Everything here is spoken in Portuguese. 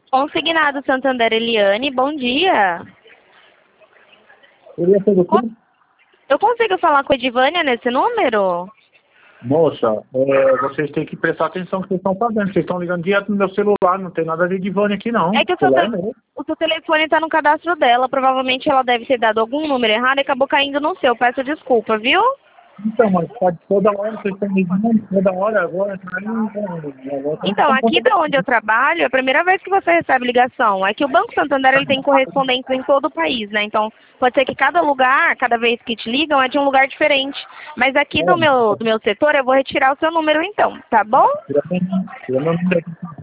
Consignado Santander Eliane, bom dia. Queria fazer Co- tudo. Eu consigo falar com a Edivânia nesse número? Moça, vocês têm que prestar atenção no que vocês estão fazendo. Vocês estão ligando direto no meu celular, não tem nada de Vânia aqui não. É que Celular é meu. o seu telefone está no cadastro dela. Provavelmente ela deve ter dado algum número errado e acabou caindo no seu. Peço desculpa, viu? Então, mas pode toda hora vocês estão ligando, toda hora agora. Agora tá Então, aqui da onde eu trabalho, é a primeira vez que você recebe ligação. É que o Banco Santander ele tem correspondentes em todo o país, né? Então, pode ser que cada lugar, cada vez que te ligam, é de um lugar diferente. Mas aqui do meu setor, eu vou retirar o seu número então, tá bom? Tira meu número aqui.